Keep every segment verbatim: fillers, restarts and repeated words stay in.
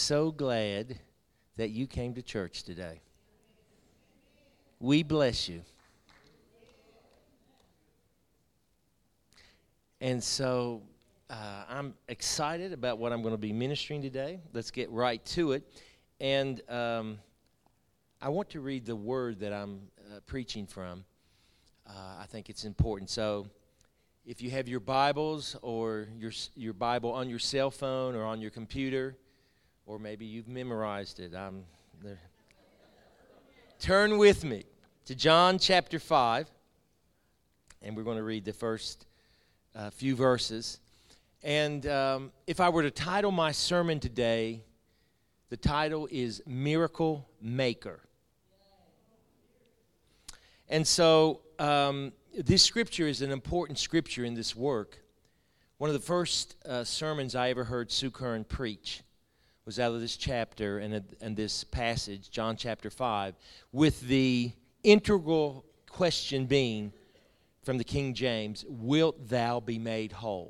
so glad that you came to church today. We bless you. And so uh, I'm excited about what I'm going to be ministering today. Let's get right to it. And um, I want to read the word that I'm uh, preaching from. Uh, I think it's important. So if you have your Bibles or your your Bible on your cell phone or on your computer, or maybe you've memorized it, I'm there. Turn with me to John chapter five, and we're going to read the first uh, few verses. And um, if I were to title my sermon today, the title is Miracle Maker. And so um, this scripture is an important scripture in this work. One of the first uh, sermons I ever heard Sue Kern preach was out of this chapter and, and this passage, John chapter five, with the integral question being from the King James, wilt thou be made whole?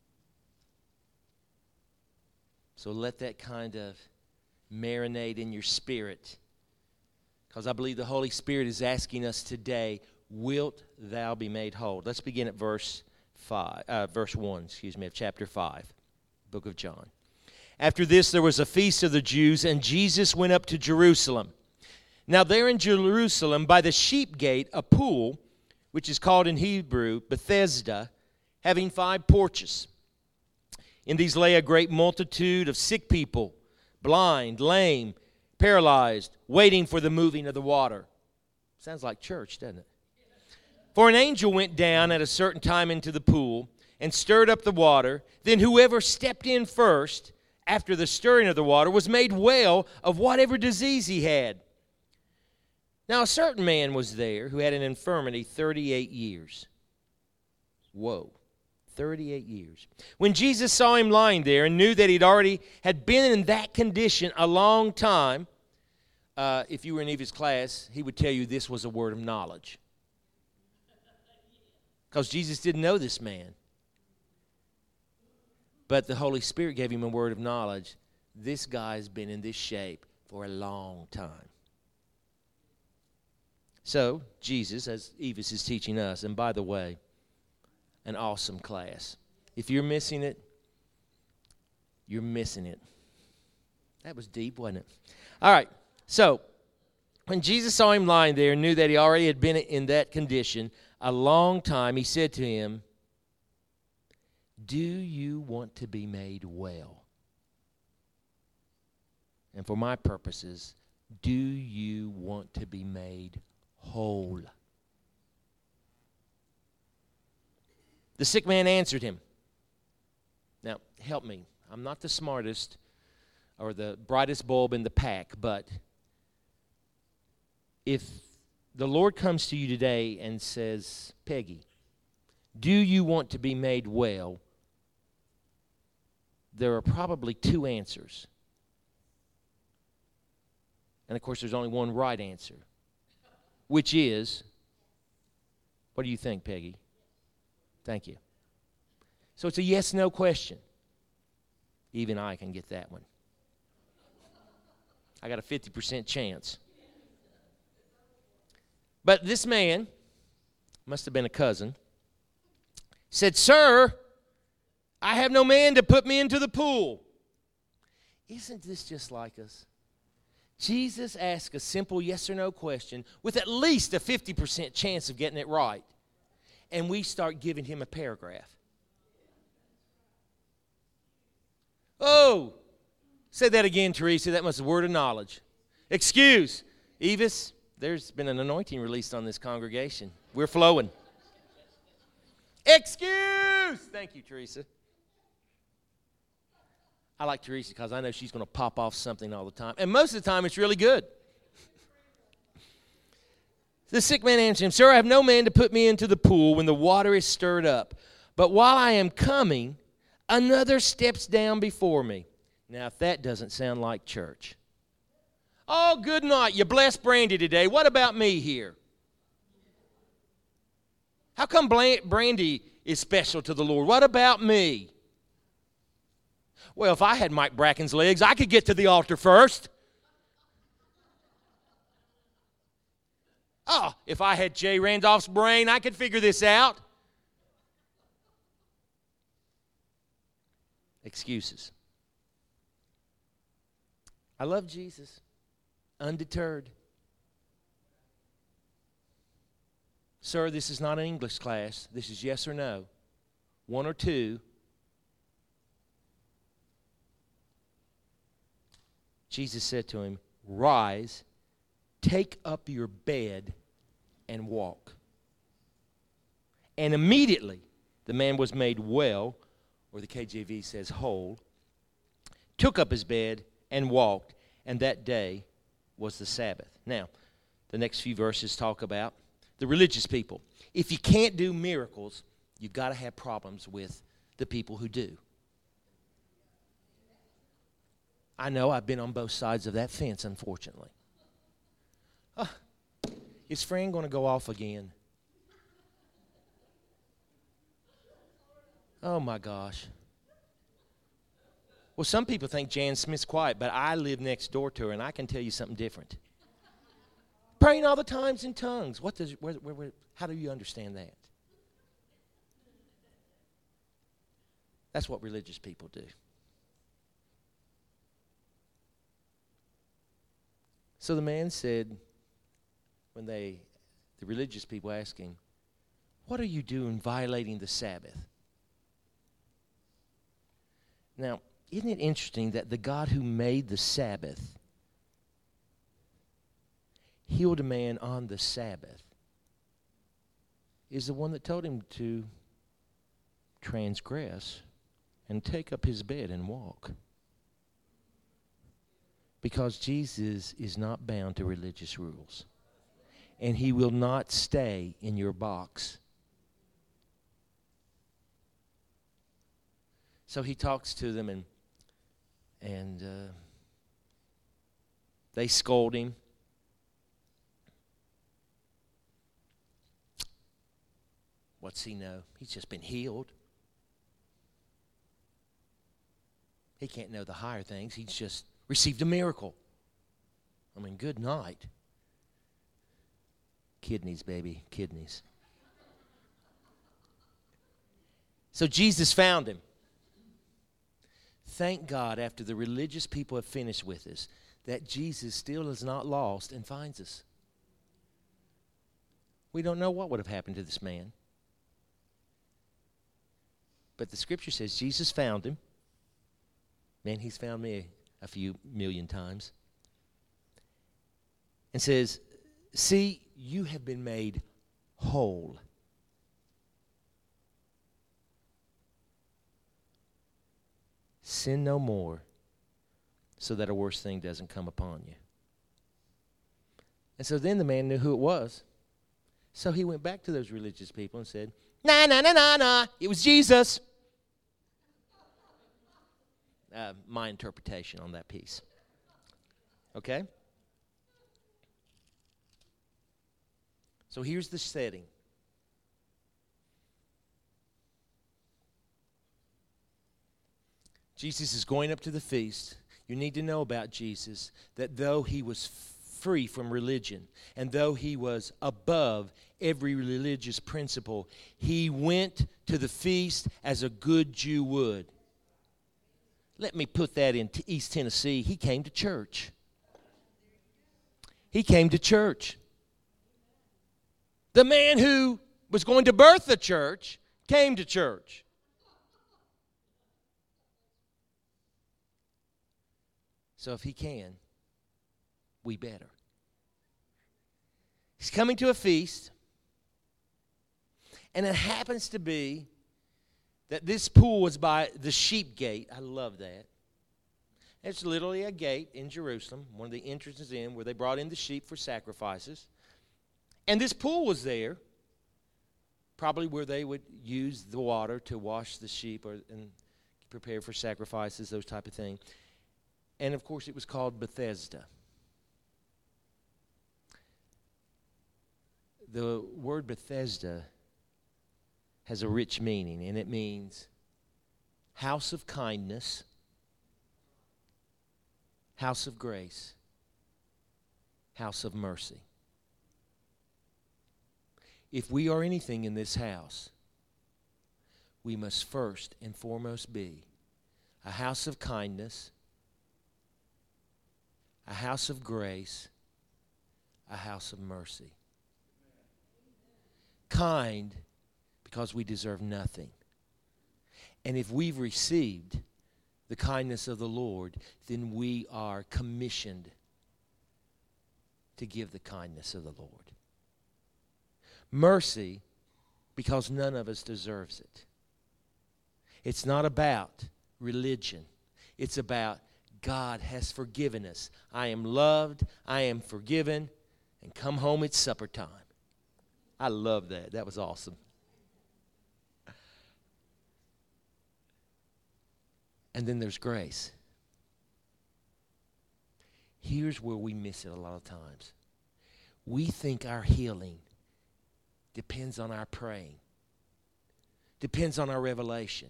So let that kind of marinate in your spirit, because I believe the Holy Spirit is asking us today, wilt thou be made whole? Let's begin at verse five, uh, verse one, excuse me, of chapter five, book of John. After this, there was a feast of the Jews, and Jesus went up to Jerusalem. Now there in Jerusalem, by the sheep gate, a pool, which is called in Hebrew Bethesda, having five porches. In these lay a great multitude of sick people, blind, lame, paralyzed, waiting for the moving of the water. Sounds like church, doesn't it? For an angel went down at a certain time into the pool and stirred up the water. Then whoever stepped in first, after the stirring of the water, was made well of whatever disease he had. Now a certain man was there who had an infirmity thirty-eight years. Whoa, thirty-eight years. When Jesus saw him lying there and knew that he'd already had been in that condition a long time, uh, if you were in Eva's class, he would tell you this was a word of knowledge. Because Jesus didn't know this man. But the Holy Spirit gave him a word of knowledge. This guy's been in this shape for a long time. So, Jesus, as Eva's is teaching us, and by the way, an awesome class. If you're missing it, you're missing it. That was deep, wasn't it? All right, so when Jesus saw him lying there and knew that he already had been in that condition a long time, he said to him, do you want to be made well? And for my purposes, do you want to be made whole? The sick man answered him. Now, help me. I'm not the smartest or the brightest bulb in the pack, but if the Lord comes to you today and says, Peggy, do you want to be made well? There are probably two answers. And, of course, there's only one right answer, which is, what do you think, Peggy? Thank you. So it's a yes-no question. Even I can get that one. I got a fifty percent chance. But this man, must have been a cousin, said, Sir, I have no man to put me into the pool. Isn't this just like us? Jesus asked a simple yes or no question with at least a fifty percent chance of getting it right. And we start giving him a paragraph. Oh, say that again, Teresa. That was a word of knowledge. Excuse. Evis, there's been an anointing released on this congregation. We're flowing. Excuse. Thank you, Teresa. I like Teresa because I know she's going to pop off something all the time. And most of the time, it's really good. The sick man answered him, Sir, I have no man to put me into the pool when the water is stirred up. But while I am coming, another steps down before me. Now, if that doesn't sound like church. Oh, good night. You blessed Brandy today. What about me here? How come Brandy is special to the Lord? What about me? Well, if I had Mike Bracken's legs, I could get to the altar first. Oh, if I had Jay Randolph's brain, I could figure this out. Excuses. I love Jesus, undeterred. Sir, this is not an English class. This is yes or no. One or two. Jesus said to him, rise, take up your bed, and walk. And immediately the man was made well, or the K J V says whole, took up his bed and walked, and that day was the Sabbath. Now, the next few verses talk about the religious people. If you can't do miracles, you've got to have problems with the people who do. I know I've been on both sides of that fence, unfortunately. Uh, is Fran going to go off again? Oh, my gosh. Well, some people think Jan Smith's quiet, but I live next door to her, and I can tell you something different. Praying all the times in tongues. What does? Where, where, where, how do you understand that? That's what religious people do. So the man said, when they, the religious people asked him, what are you doing violating the Sabbath? Now, isn't it interesting that the God who made the Sabbath healed a man on the Sabbath is the one that told him to transgress and take up his bed and walk? Because Jesus is not bound to religious rules. And he will not stay in your box. So he talks to them, and and uh, they scold him. What's he know? He's just been healed. He can't know the higher things. He's just received a miracle. I mean, good night. Kidneys, baby, kidneys. So Jesus found him. Thank God, after the religious people have finished with us, that Jesus still is not lost and finds us. We don't know what would have happened to this man. But the scripture says Jesus found him. Man, he's found me a few million times. And says, see, you have been made whole. Sin no more, so that a worse thing doesn't come upon you. And so then the man knew who it was. So he went back to those religious people and said, nah, nah, nah, nah, nah, it was Jesus. Uh, my interpretation on that piece. Okay? So here's the setting. Jesus is going up to the feast. You need to know about Jesus, that though he was free from religion, and though he was above every religious principle, he went to the feast as a good Jew would. Let me put that in East Tennessee. He came to church. He came to church. The man who was going to birth the church came to church. So if he can, we better. He's coming to a feast, and it happens to be that this pool was by the sheep gate. I love that. It's literally a gate in Jerusalem, one of the entrances in, where they brought in the sheep for sacrifices. And this pool was there, probably where they would use the water to wash the sheep or and prepare for sacrifices, those type of things. And, of course, it was called Bethesda. The word Bethesda has a rich meaning, and it means house of kindness house of grace, house of mercy. If we are anything in this house, we must first and foremost be a house of kindness, a house of grace, a house of mercy. Kind because we deserve nothing. And if we've received the kindness of the Lord, then we are commissioned to give the kindness of the Lord. Mercy because none of us deserves it. It's not about religion. It's about God has forgiven us. I am loved. I am forgiven. And come home, it's supper time. I love that. That was awesome. And then there's grace. Here's where we miss it a lot of times. We think our healing depends on our praying, depends on our revelation,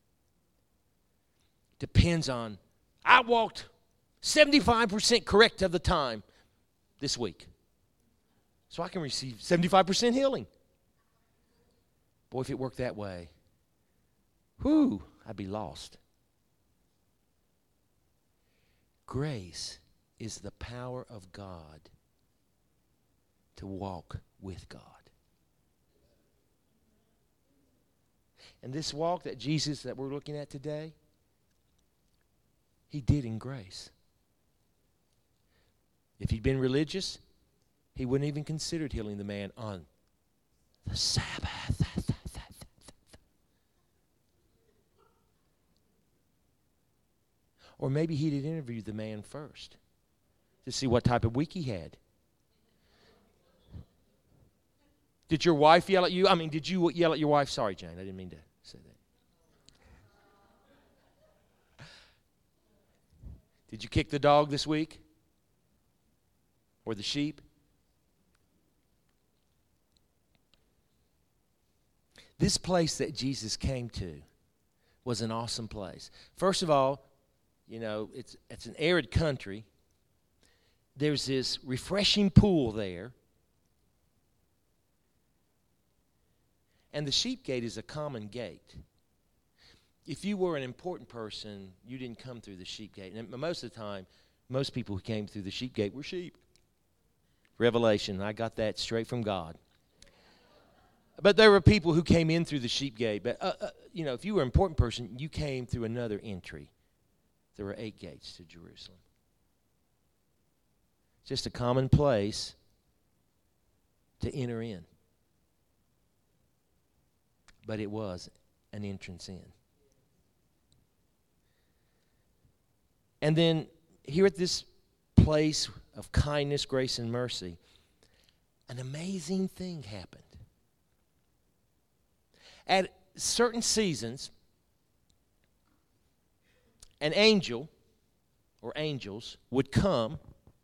depends on, I walked seventy-five percent correct of the time this week, so I can receive seventy-five percent healing. Boy, if it worked that way, whew, I'd be lost. Grace is the power of God to walk with God. And this walk that Jesus, that we're looking at today, he did in grace. If he'd been religious, he wouldn't even considered healing the man on the Sabbath. Or maybe he'd have interviewed the man first to see what type of week he had. Did your wife yell at you? I mean, did you yell at your wife? Sorry, Jane, I didn't mean to say that. Did you kick the dog this week? Or the sheep? This place that Jesus came to was an awesome place. First of all, you know, it's it's an arid country. There's this refreshing pool there. And the sheep gate is a common gate. If you were an important person, you didn't come through the sheep gate. And most of the time, most people who came through the sheep gate were sheep. Revelation, I got that straight from God. But there were people who came in through the sheep gate. But, uh, uh, you know, if you were an important person, you came through another entry. There were eight gates to Jerusalem. Just a common place to enter in. But it was an entrance in. And then here at this place of kindness, grace, and mercy, an amazing thing happened. At certain seasons, an angel or angels would come,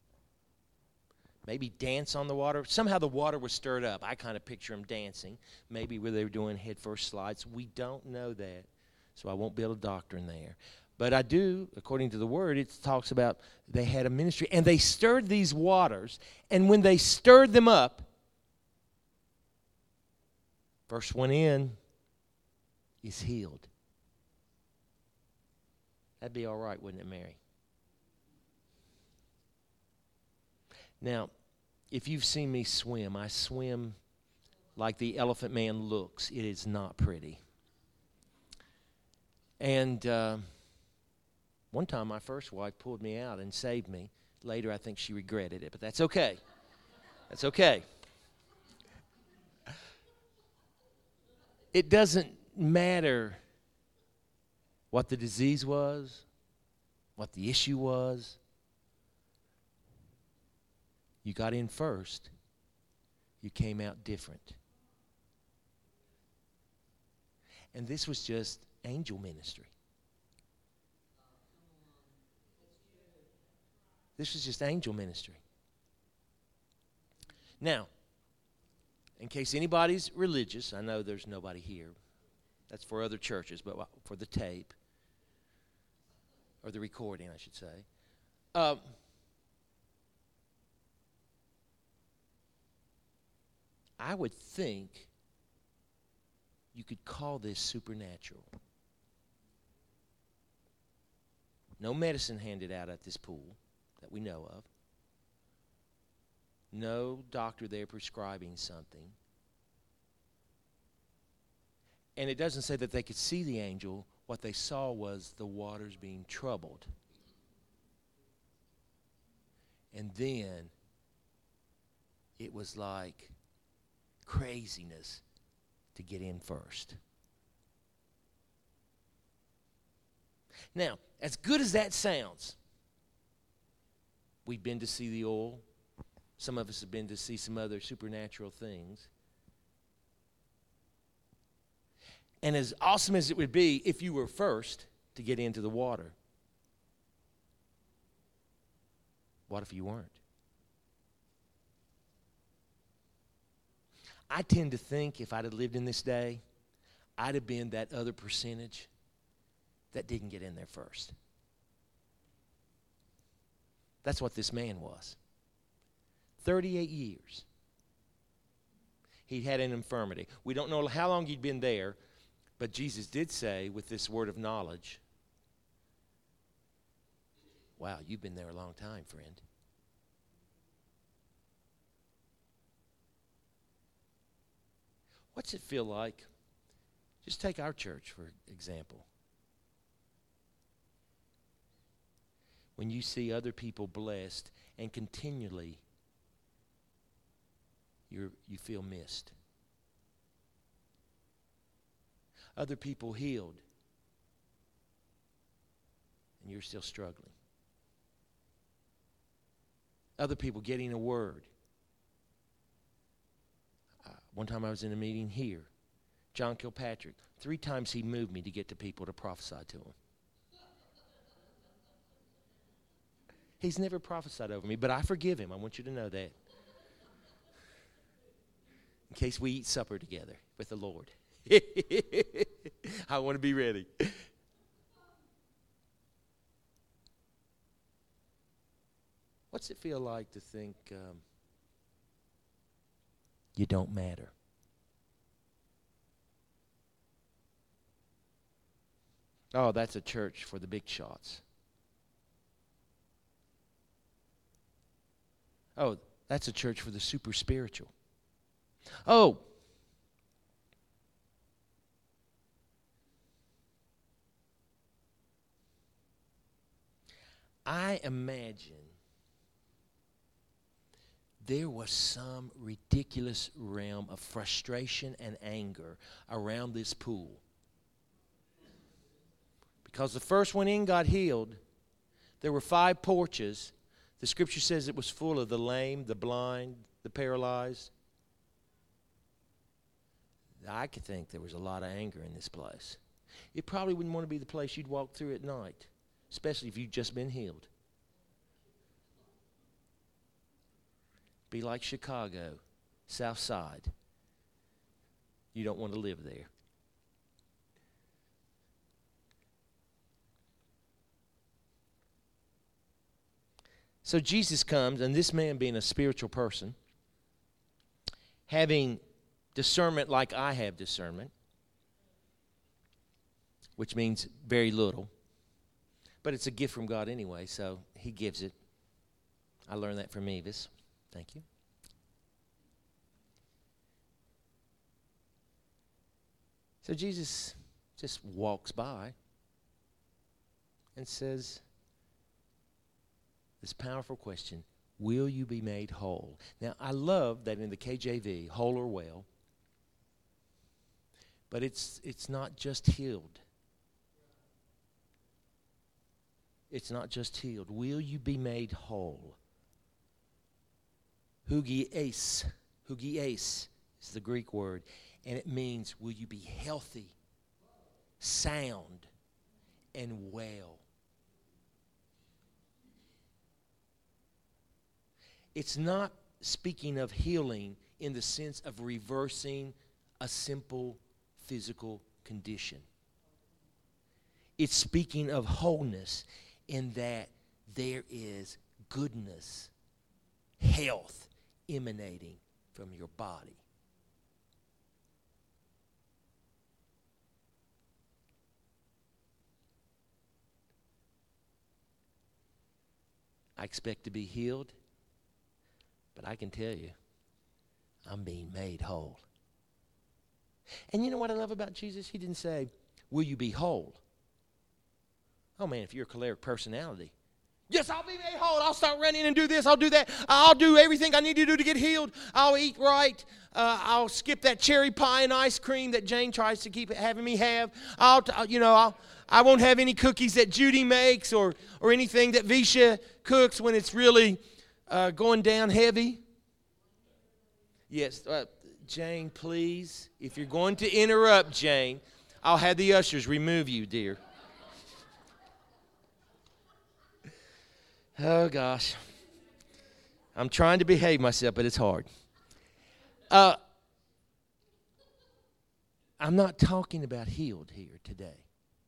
maybe dance on the water. Somehow the water was stirred up. I kind of picture them dancing, maybe where they were doing head first slides. We don't know that, so I won't build a doctrine there. But I do, according to the word, it talks about they had a ministry, and they stirred these waters, and when they stirred them up, first one in is healed. That'd be all right, wouldn't it, Mary? Now, if you've seen me swim, I swim like the Elephant Man looks. It is not pretty. And uh, one time my first wife pulled me out and saved me. Later, I think she regretted it, but that's okay. That's okay. It doesn't matter what the disease was, what the issue was. You got in first. You came out different. And this was just angel ministry. This was just angel ministry. Now, in case anybody's religious, I know there's nobody here. That's for other churches, but for the tape, or the recording, I should say. Um, I would think you could call this supernatural. No medicine handed out at this pool that we know of. No doctor there prescribing something. And it doesn't say that they could see the angel. What they saw was the waters being troubled. And then it was like craziness to get in first. Now, as good as that sounds, we've been to see the oil. Some of us have been to see some other supernatural things. And as awesome as it would be if you were first to get into the water, what if you weren't? I tend to think if I'd have lived in this day, I'd have been that other percentage that didn't get in there first. That's what this man was. thirty-eight years. He'd had an infirmity. We don't know how long he'd been there, but Jesus did say with this word of knowledge, wow, you've been there a long time, friend. What's it feel like? Just take our church, for example. When you see other people blessed and continually you're, you feel missed. Other people healed and you're still struggling. Other people getting a word. Uh, one time I was in a meeting here. John Kilpatrick. Three times he moved me to get to people to prophesy to him. He's never prophesied over me, but I forgive him. I want you to know that. In case we eat supper together with the Lord. I want to be ready. What's it feel like to think um, you don't matter? Oh, that's a church for the big shots. Oh, that's a church for the super spiritual. Oh, I imagine there was some ridiculous realm of frustration and anger around this pool. Because the first one in got healed, there were five porches. The scripture says it was full of the lame, the blind, the paralyzed. I could think there was a lot of anger in this place. It probably wouldn't want to be the place you'd walk through at night, especially if you'd just been healed. Be like Chicago, South Side. You don't want to live there. So Jesus comes, and this man being a spiritual person, having discernment like I have discernment, which means very little, but it's a gift from God anyway, so he gives it. I learned that from Evis. Thank you. So Jesus just walks by and says this powerful question, will you be made whole? Now, I love that in the K J V, whole or well, but it's it's not just healed. It's not just healed. Will you be made whole? Hugies, hugies is the Greek word, and it means will you be healthy, sound, and well? It's not speaking of healing in the sense of reversing a simple physical condition. It's speaking of wholeness in that there is goodness, health emanating from your body. I expect to be healed, but I can tell you, I'm being made whole. And you know what I love about Jesus? He didn't say, will you be whole? Oh man, if you're a choleric personality, yes, I'll be made whole. I'll start running and do this. I'll do that. I'll do everything I need to do to get healed. I'll eat right. Uh, I'll skip that cherry pie and ice cream that Jane tries to keep having me have. I'll, you know, I'll, I won't have any cookies that Judy makes or or anything that Visha cooks when it's really uh, going down heavy. Yes, uh, Jane, please. If you're going to interrupt, Jane, I'll have the ushers remove you, dear. Oh, gosh. I'm trying to behave myself, but it's hard. Uh, I'm not talking about healed here today.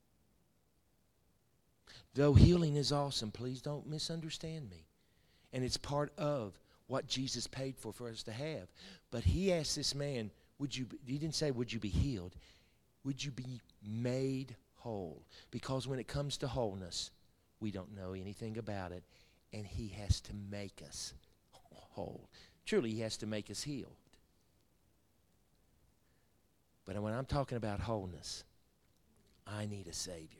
Though healing is awesome, please don't misunderstand me. And it's part of what Jesus paid for for us to have. But he asked this man, would you, he didn't say, would you be healed? Would you be made whole? Because when it comes to wholeness, we don't know anything about it. And he has to make us whole. Truly, he has to make us healed. But when I'm talking about wholeness, I need a Savior.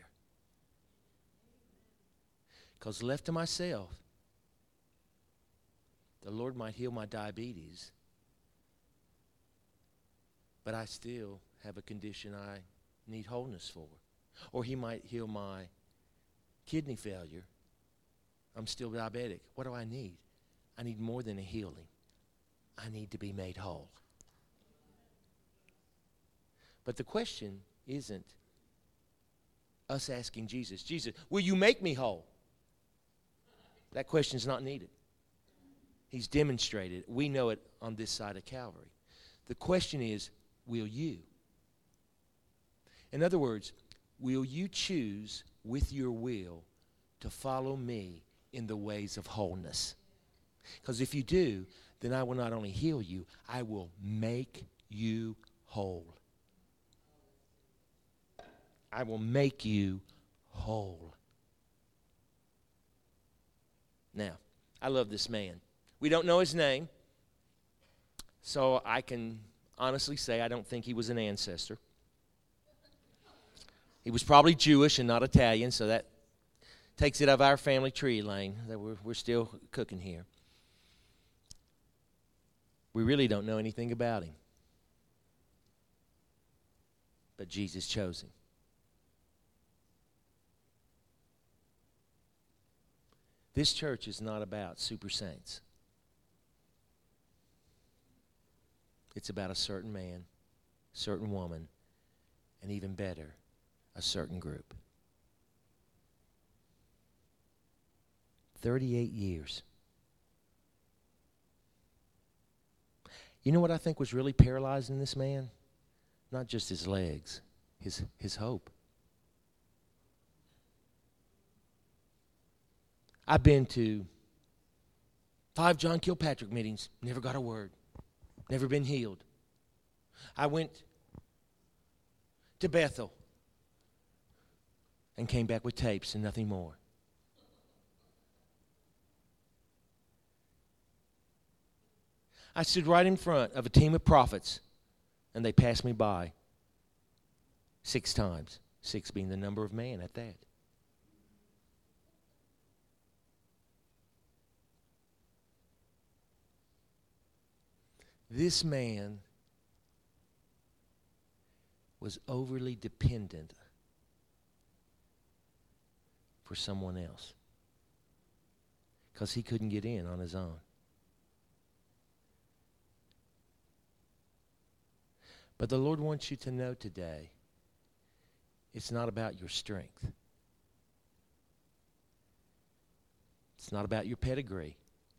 Because left to myself, the Lord might heal my diabetes, but I still have a condition I need wholeness for. Or he might heal my kidney failure. I'm still diabetic. What do I need? I need more than a healing. I need to be made whole. But the question isn't us asking Jesus, Jesus, will you make me whole? That question's not needed. He's demonstrated it. We know it on this side of Calvary. The question is, will you? In other words, will you choose with your will to follow me in the ways of wholeness? Because if you do, then I will not only heal you, I will make you whole. I will make you whole. Now, I love this man. We don't know his name, so I can honestly say I don't think he was an ancestor. He was probably Jewish and not Italian, so that takes it out of our family tree lane that we're, we're still cooking here. We really don't know anything about him. But Jesus chose him. This church is not about super saints. It's about a certain man, certain woman, and even better, a certain group. thirty-eight years. You know what I think was really paralyzing this man? Not just his legs, his, his hope. I've been to five John Kilpatrick meetings, never got a word, never been healed. I went to Bethel and came back with tapes and nothing more. I stood right in front of a team of prophets, and they passed me by six times, six being the number of man at that. This man was overly dependent for someone else because he couldn't get in on his own. But the Lord wants you to know today, it's not about your strength. It's not about your pedigree.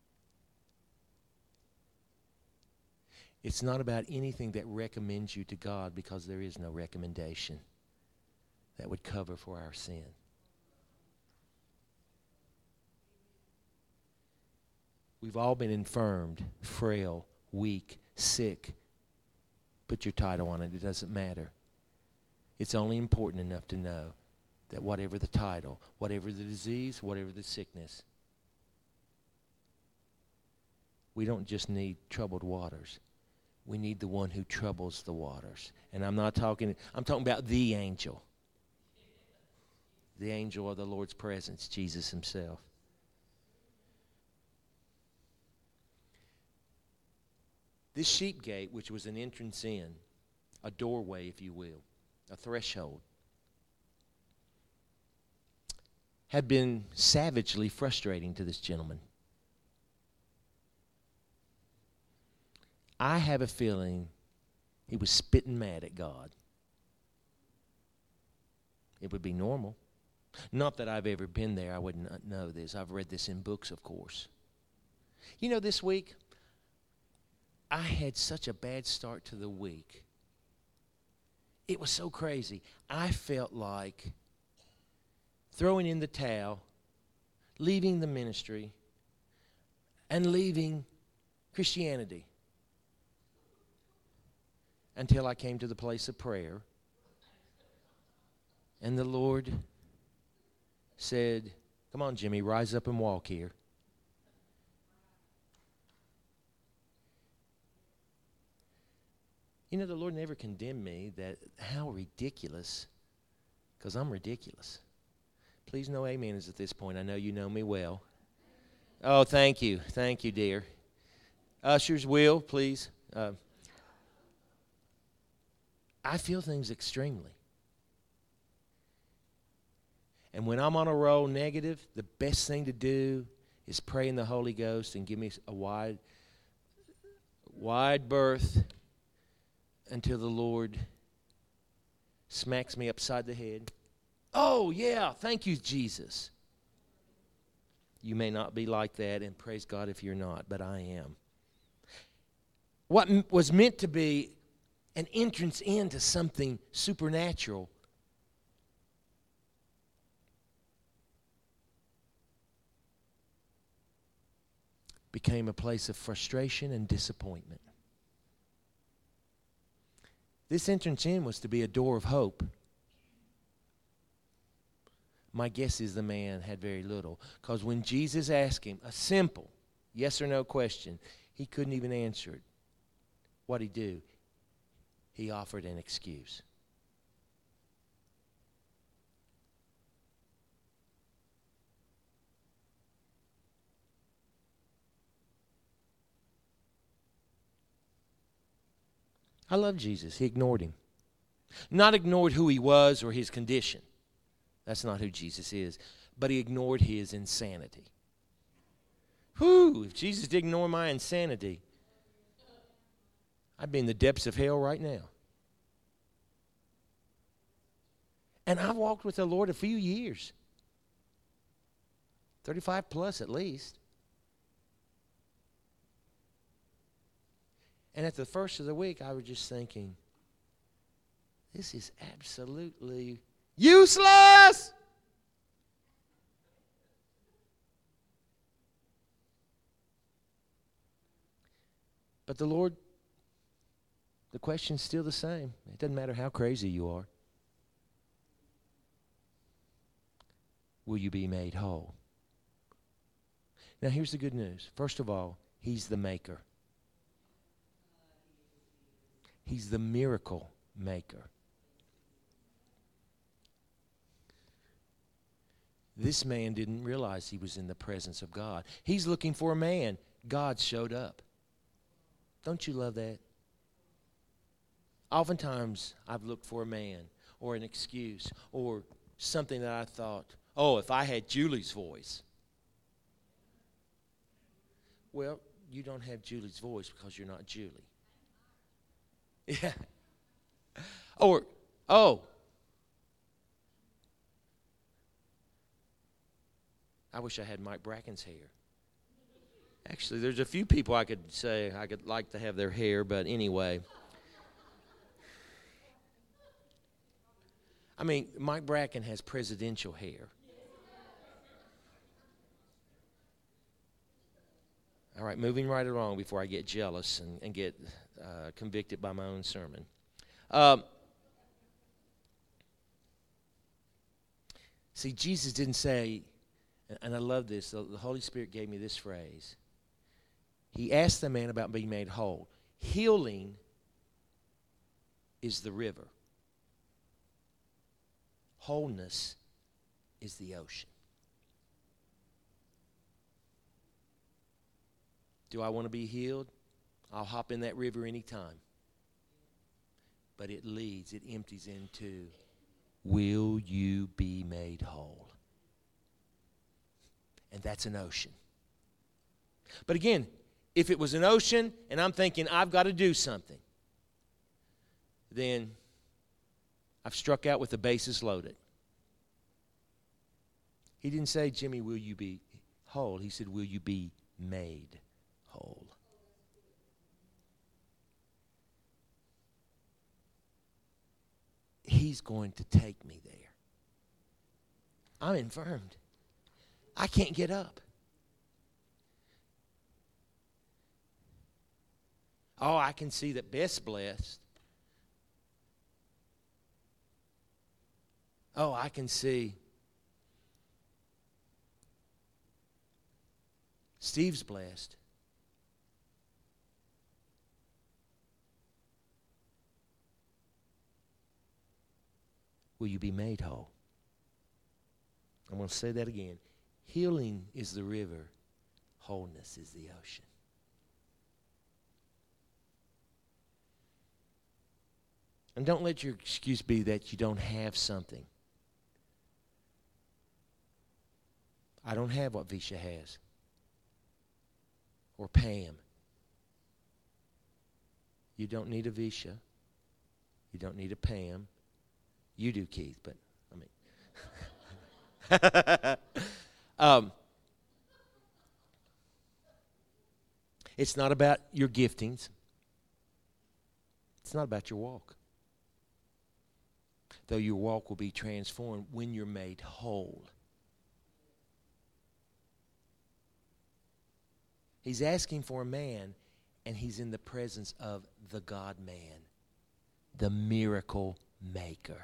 It's not about anything that recommends you to God, because there is no recommendation that would cover for our sin. We've all been infirmed, frail, weak, sick. Put your title on it. It doesn't matter. It's only important enough to know that whatever the title, whatever the disease, whatever the sickness, we don't just need troubled waters. We need the one who troubles the waters. And I'm not talking, I'm talking about the angel. The angel of the Lord's presence, Jesus himself. This sheep gate, which was an entrance in, a doorway, if you will, a threshold, had been savagely frustrating to this gentleman. I have a feeling he was spitting mad at God. It would be normal. Not that I've ever been there. I would not know this. I've read this in books, of course. You know, this week, I had such a bad start to the week. It was so crazy. I felt like throwing in the towel, leaving the ministry, and leaving Christianity. Until I came to the place of prayer. And the Lord said, come on, Jimmy, rise up and walk here. You know, the Lord never condemned me. That how ridiculous, because I'm ridiculous. Please no amens at this point. I know you know me well. Oh, thank you. Thank you, dear. Ushers, will, please. Uh, I feel things extremely. And when I'm on a roll negative, the best thing to do is pray in the Holy Ghost and give me a wide, wide berth until the Lord smacks me upside the head. Oh, yeah, thank you, Jesus. You may not be like that, and praise God if you're not, but I am. What m- was meant to be an entrance into something supernatural became a place of frustration and disappointment. This entrance in was to be a door of hope. My guess is the man had very little, because when Jesus asked him a simple yes or no question, he couldn't even answer it. What'd he do? He offered an excuse. I love Jesus. He ignored him. Not ignored who he was or his condition. That's not who Jesus is. But he ignored his insanity. Whew, if Jesus did ignore my insanity, I'd be in the depths of hell right now. And I've walked with the Lord a few years. thirty-five plus at least. And at the first of the week, I was just thinking, this is absolutely useless. But the Lord, the question's still the same. It doesn't matter how crazy you are. Will you be made whole? Now here's the good news. First of all, he's the maker. He's the miracle maker. This man didn't realize he was in the presence of God. He's looking for a man. God showed up. Don't you love that? Oftentimes, I've looked for a man or an excuse or something that I thought, oh, if I had Julie's voice. Well, you don't have Julie's voice because you're not Julie. Yeah. Or, oh, I wish I had Mike Bracken's hair. Actually, there's a few people I could say I could like to have their hair, but anyway. I mean, Mike Bracken has presidential hair. All right, moving right along before I get jealous and, and get uh, convicted by my own sermon. Um, see, Jesus didn't say, and I love this, the Holy Spirit gave me this phrase. He asked the man about being made whole. Healing is the river. Wholeness is the ocean. Do I want to be healed? I'll hop in that river anytime. But it leads, it empties into, will you be made whole? And that's an ocean. But again, if it was an ocean and I'm thinking I've got to do something, then I've struck out with the bases loaded. He didn't say, Jimmy, will you be whole? He said, will you be made whole? He's going to take me there. I'm infirmed. I can't get up. Oh, I can see that Beth's blessed. Oh, I can see Steve's blessed. Will you be made whole? I'm going to say that again. Healing is the river. Wholeness is the ocean. And don't let your excuse be that you don't have something. I don't have what Visha has. Or Pam. You don't need a Visha. You don't need a Pam. You do, Keith, but I mean. um, it's not about your giftings. It's not about your walk. Though your walk will be transformed when you're made whole. He's asking for a man, and he's in the presence of the God-man, the miracle maker.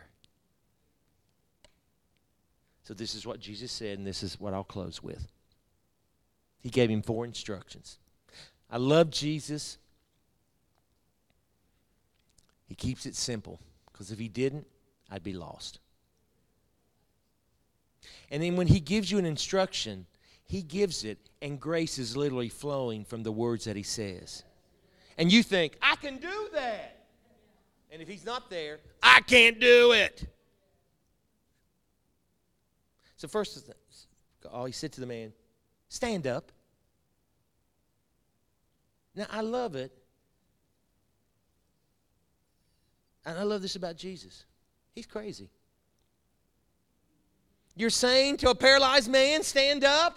So this is what Jesus said, and this is what I'll close with. He gave him four instructions. I love Jesus. He keeps it simple, because if he didn't, I'd be lost. And then when he gives you an instruction, he gives it, and grace is literally flowing from the words that he says. And you think, I can do that. And if he's not there, I can't do it. So first, oh, he said to the man, stand up. Now, I love it. And I love this about Jesus. He's crazy. You're saying to a paralyzed man, stand up?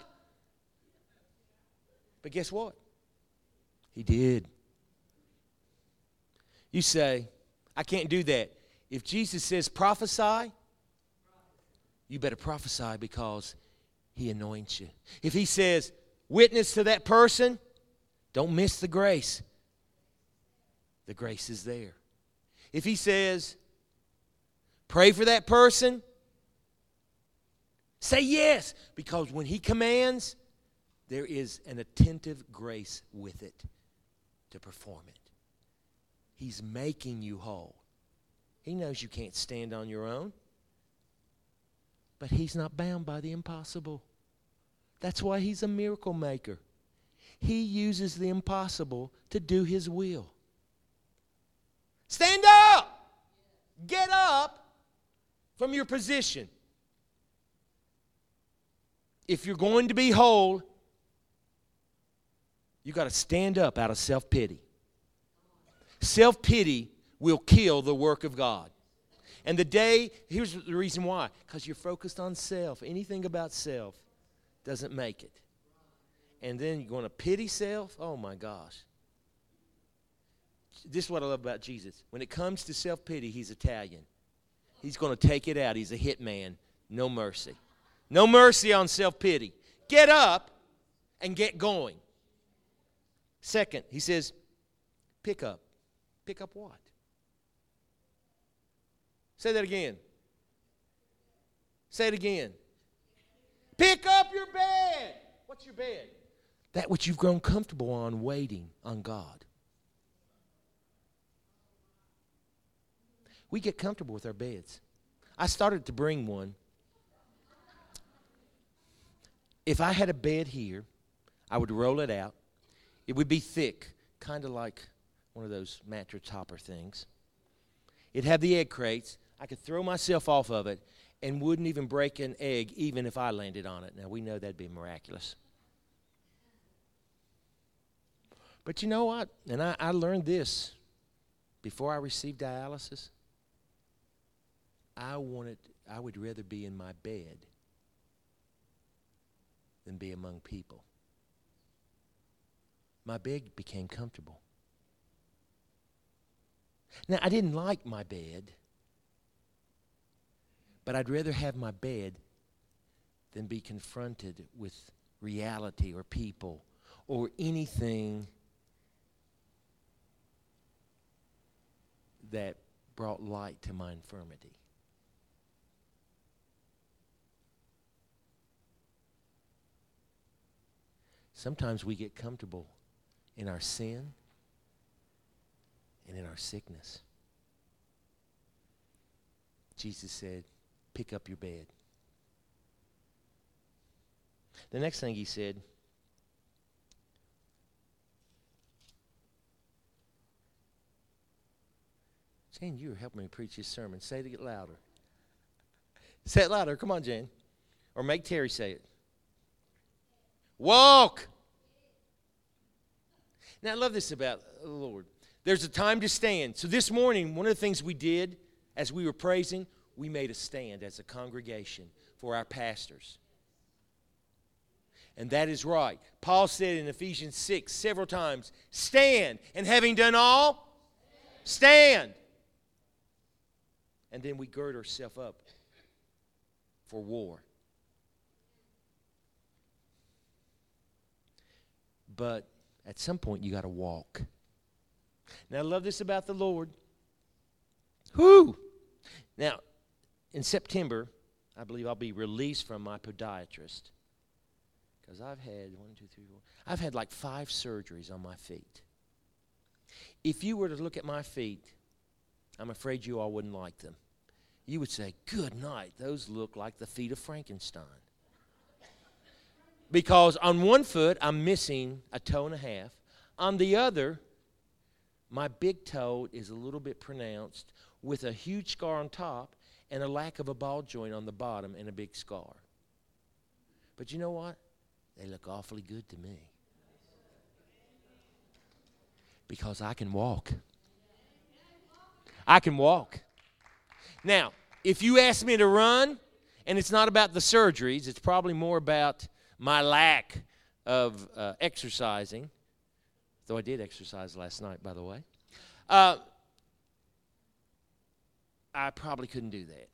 But guess what? He did. You say, I can't do that. If Jesus says prophesy, you better prophesy because he anoints you. If he says witness to that person, don't miss the grace. The grace is there. If he says pray for that person, say yes, because when he commands, there is an attentive grace with it to perform it. He's making you whole. He knows you can't stand on your own, but he's not bound by the impossible. That's why he's a miracle maker. He uses the impossible to do his will. Stand up! Get up from your position. If you're going to be whole, you got to stand up out of self-pity. Self-pity will kill the work of God. And the day, here's the reason why. Because you're focused on self. Anything about self doesn't make it. And then you're going to pity self? Oh my gosh. This is what I love about Jesus. When it comes to self-pity, he's Italian. He's going to take it out. He's a hitman. No mercy. No mercy on self-pity. Get up and get going. Second, he says, pick up. Pick up what? Say that again. Say it again. Pick up your bed. What's your bed? That which you've grown comfortable on, waiting on God. We get comfortable with our beds. I started to bring one. If I had a bed here, I would roll it out. It would be thick, kind of like one of those mattress topper things. It'd have the egg crates. I could throw myself off of it and wouldn't even break an egg even if I landed on it. Now, we know that'd be miraculous. But you know what? And I, I learned this before I received dialysis. I wanted, I would rather be in my bed than be among people. My bed became comfortable. Now, I didn't like my bed, but I'd rather have my bed than be confronted with reality or people or anything that brought light to my infirmity. Sometimes we get comfortable in our sin and in our sickness. Jesus said, pick up your bed. The next thing he said, Jane, you were helping me preach this sermon. Say it louder. Say it louder. Come on, Jane. Or make Terry say it. Walk. Now, I love this about the Lord. There's a time to stand. So this morning, one of the things we did as we were praising, we made a stand as a congregation for our pastors. And that is right. Paul said in Ephesians six several times, stand. And having done all, stand. And then we gird ourselves up for war. But at some point, you got to walk. Now, I love this about the Lord. Whoo! Now, in September, I believe I'll be released from my podiatrist. Because I've had one, two, three, four. I've had like five surgeries on my feet. If you were to look at my feet, I'm afraid you all wouldn't like them. You would say, good night, those look like the feet of Frankenstein. Because on one foot, I'm missing a toe and a half. On the other, my big toe is a little bit pronounced with a huge scar on top and a lack of a ball joint on the bottom and a big scar. But you know what? They look awfully good to me. Because I can walk. I can walk. Now, if you ask me to run, and it's not about the surgeries, it's probably more about my lack of uh, exercising, though I did exercise last night, by the way, uh, I probably couldn't do that.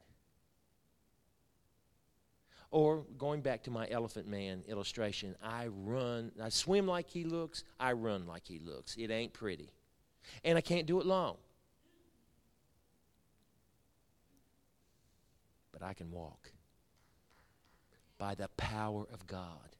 Or going back to my Elephant Man illustration, I run, I swim like he looks, I run like he looks. It ain't pretty. And I can't do it long. But I can walk. By the power of God.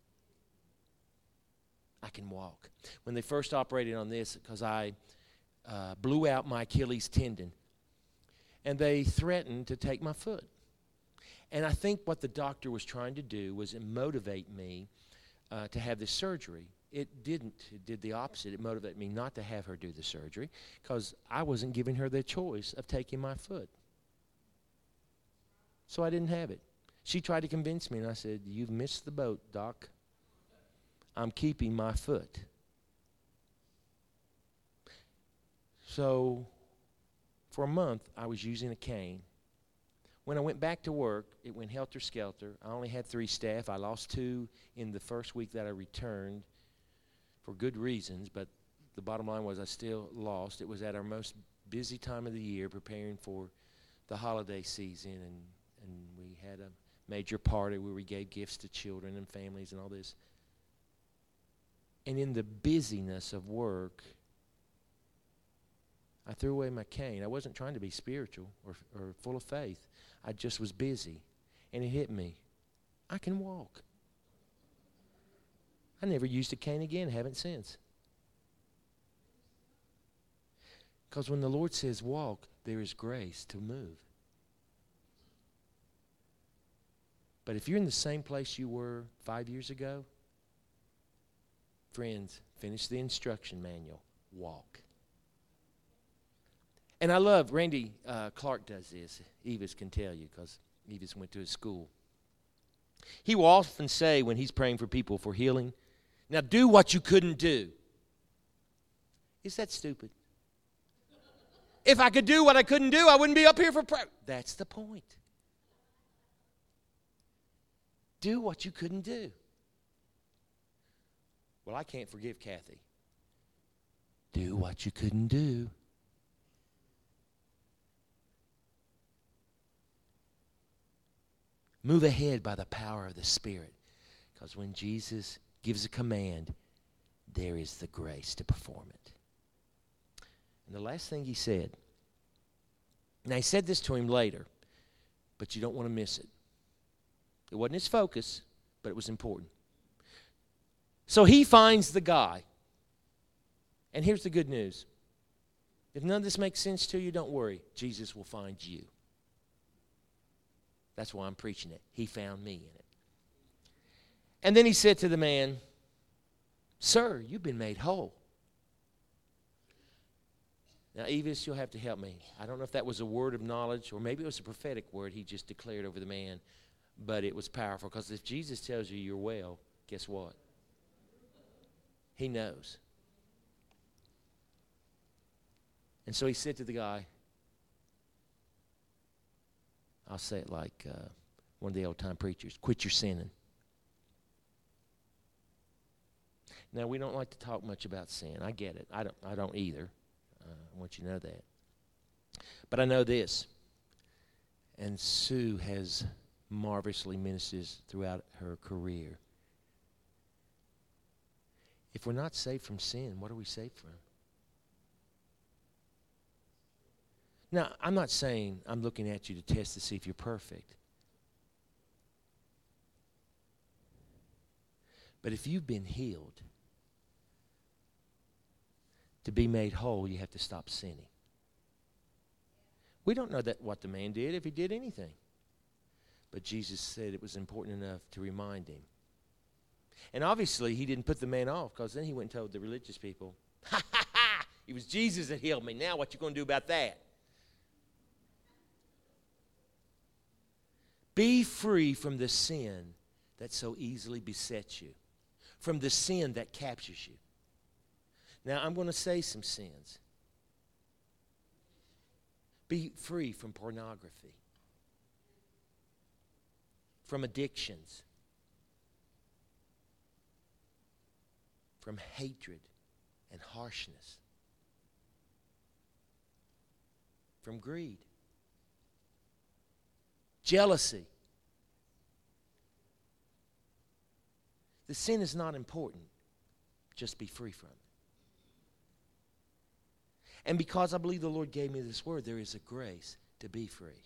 I can walk. When they first operated on this, because I uh, blew out my Achilles tendon, and they threatened to take my foot. And I think what the doctor was trying to do was motivate me uh, to have this surgery. It didn't. It did the opposite. It motivated me not to have her do the surgery because I wasn't giving her the choice of taking my foot. So I didn't have it. She tried to convince me, and I said, you've missed the boat, Doc. I'm keeping my foot. So for a month, I was using a cane. When I went back to work, it went helter-skelter. I only had three staff. I lost two in the first week that I returned for good reasons, but the bottom line was I still lost. It was at our most busy time of the year, preparing for the holiday season, and, and we had a major party where we gave gifts to children and families and all this. And in the busyness of work, I threw away my cane. I wasn't trying to be spiritual or, or full of faith. I just was busy. And it hit me. I can walk. I never used a cane again, haven't since. Because when the Lord says walk, there is grace to move. But if you're in the same place you were five years ago, friends, finish the instruction manual. Walk. And I love, Randy uh, Clark does this. Evis can tell you because Evis went to his school. He will often say when he's praying for people for healing, now do what you couldn't do. Is that stupid? If I could do what I couldn't do, I wouldn't be up here for prayer. That's the point. Do what you couldn't do. Well, I can't forgive Kathy. Do what you couldn't do. Move ahead by the power of the Spirit. Because when Jesus gives a command, there is the grace to perform it. And the last thing he said, now he said this to him later, but you don't want to miss it. It wasn't his focus, but it was important. So he finds the guy. And here's the good news. If none of this makes sense to you, don't worry. Jesus will find you. That's why I'm preaching it. He found me in it. And then he said to the man, Sir, you've been made whole. Now, Evis, you'll have to help me. I don't know if that was a word of knowledge or maybe it was a prophetic word he just declared over the man, but it was powerful because if Jesus tells you you're well, guess what? He knows. And so he said to the guy, I'll say it like uh, one of the old-time preachers, quit your sinning. Now, we don't like to talk much about sin. I get it. I don't, I don't either. Uh, I want you to know that. But I know this, and Sue has marvelously ministered throughout her career. If we're not saved from sin, what are we saved from? Now, I'm not saying I'm looking at you to test to see if you're perfect. But if you've been healed, to be made whole, you have to stop sinning. We don't know that what the man did, if he did anything. But Jesus said it was important enough to remind him. And obviously, he didn't put the man off because then he went and told the religious people, ha, ha, ha, it was Jesus that healed me. Now what you going to do about that? Be free from the sin that so easily besets you, from the sin that captures you. Now, I'm going to say some sins. Be free from pornography, from addictions, from hatred and harshness, from greed, jealousy. The sin is not important. Just be free from it. And because I believe the Lord gave me this word, there is a grace to be free.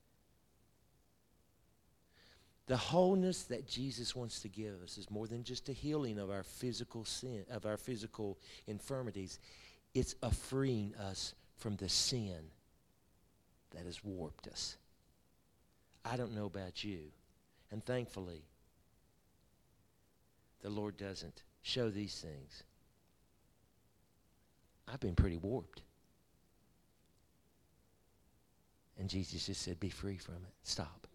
The wholeness that Jesus wants to give us is more than just a healing of our physical sin, of our physical infirmities. It's a freeing us from the sin that has warped us. I don't know about you, and thankfully, the Lord doesn't show these things. I've been pretty warped. And Jesus just said, be free from it. Stop.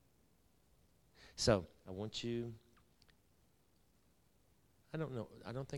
So, I want you, I don't know, I don't think